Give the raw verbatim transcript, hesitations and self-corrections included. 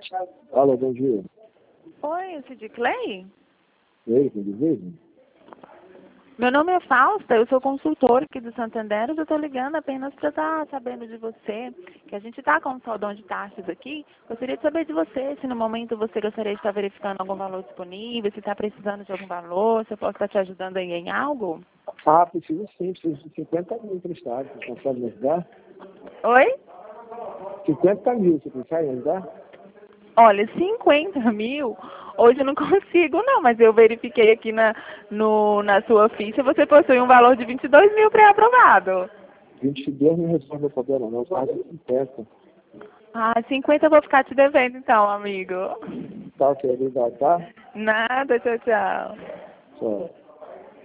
Alô, bom dia. Oi, esse de Clay? Ei, quem diz? Meu nome é Fausta, eu sou consultora aqui do Santander, eu estou ligando apenas para estar sabendo de você, que a gente está com um saldão de taxas aqui. Gostaria de saber de você, se no momento você gostaria de estar verificando algum valor disponível, se está precisando de algum valor, se eu posso estar te ajudando aí em algo? Ah, preciso sim, preciso de cinquenta mil emprestados. Você consegue me ajudar? Oi? cinquenta mil, você consegue me ajudar? Olha, cinquenta mil, hoje eu não consigo não, mas eu verifiquei aqui na, no, na sua ficha, você possui um valor de vinte e dois mil pré-aprovado. vinte e dois não resolve o problema, não. Faz cinquenta. Ah, cinquenta eu vou ficar te devendo então, amigo. Tá, ok, obrigado, tá? Nada, tchau, tchau. Tchau.